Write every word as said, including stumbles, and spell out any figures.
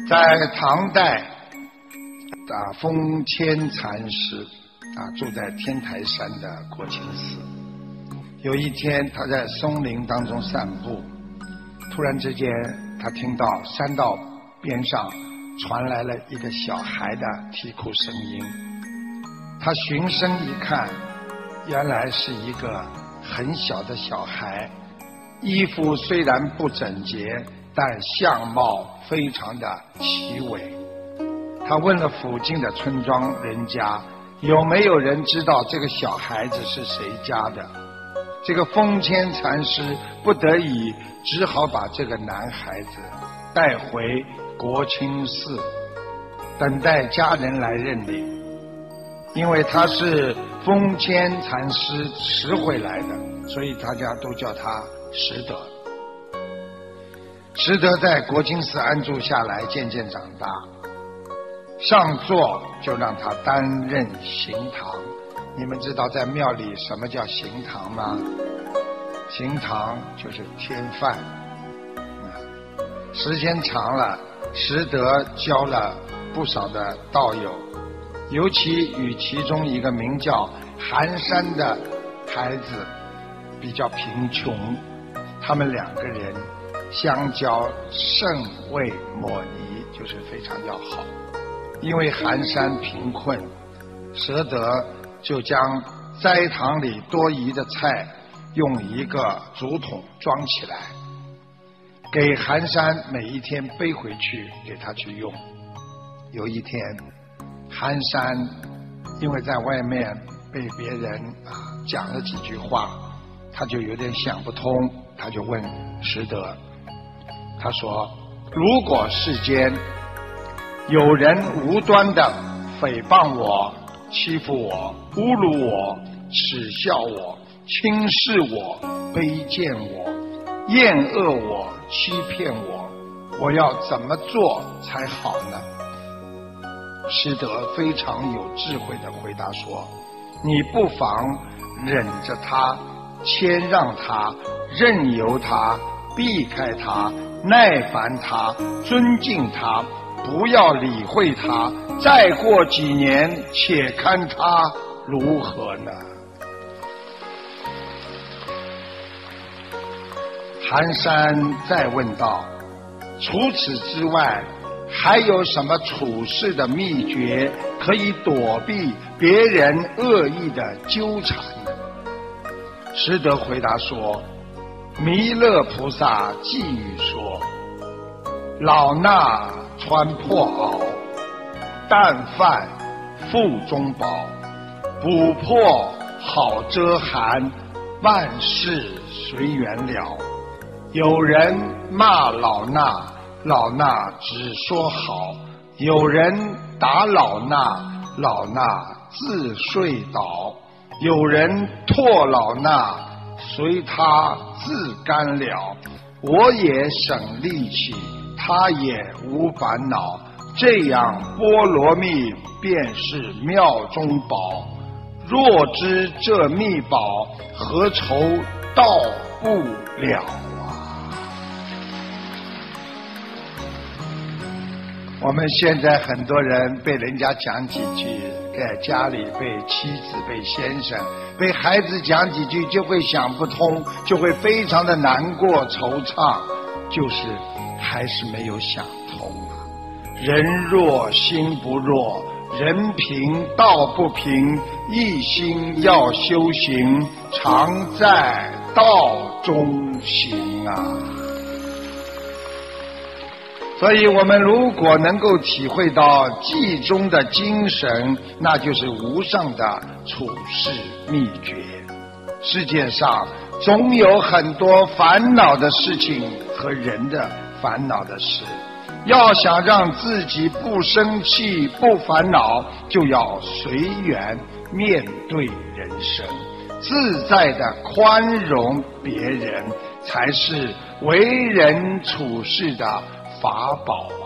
在唐代啊，封谦禅师啊住在天台山的国清寺。有一天，他在松林当中散步，突然之间，他听到山道边上传来了一个小孩的啼哭声音。他循声一看，原来是一个很小的小孩，衣服虽然不整洁，但相貌非常的奇伟。他问了附近的村庄人家，有没有人知道这个小孩子是谁家的？这个封谦禅师不得已只好把这个男孩子带回国清寺，等待家人来认领。因为他是封谦禅师拾回来的，所以大家都叫他拾得。拾得在国清寺安住下来，渐渐长大，上座就让他担任行堂。你们知道在庙里什么叫行堂吗？行堂就是添饭。时间长了，拾得交了不少的道友，尤其与其中一个名叫寒山的孩子比较贫穷，他们两个人相交甚为莫逆，就是非常要好。因为寒山贫困，拾得就将斋堂里多余的菜用一个竹筒装起来，给寒山每一天背回去给他去用。有一天，寒山因为在外面被别人啊讲了几句话，他就有点想不通，他就问拾得，他说：如果世间有人无端的诽谤我、欺负我、侮辱我、耻笑我、轻视我、卑贱我、厌恶我、欺骗我，我要怎么做才好呢？拾得非常有智慧的回答说：你不妨忍着他，谦让他，任由他，避开他，耐烦他，尊敬他，不要理会他，再过几年且看他如何呢？寒山再问道：除此之外，还有什么处事的秘诀可以躲避别人恶意的纠缠呢？拾得回答说：弥勒菩萨寄语说，老衲穿破袄，淡饭腹中饱，补破好遮寒，万事随缘了。有人骂老衲，老衲只说好；有人打老衲，老衲自睡倒；有人唾老衲，随他自干了。我也省力气，他也无烦恼，这样波罗蜜便是妙中宝。若知这秘宝，何愁到不了啊？我们现在很多人被人家讲几句，在家里被妻子、被先生、被孩子讲几句，就会想不通，就会非常的难过、惆怅，就是还是没有想通啊。人弱心不弱，人平道不平，一心要修行，常在道中行啊。所以我们如果能够体会到偈中的精神，那就是无上的处世秘诀。世界上总有很多烦恼的事情和人的烦恼的事，要想让自己不生气不烦恼，就要随缘面对人生，自在的宽容别人，才是为人处事的法宝。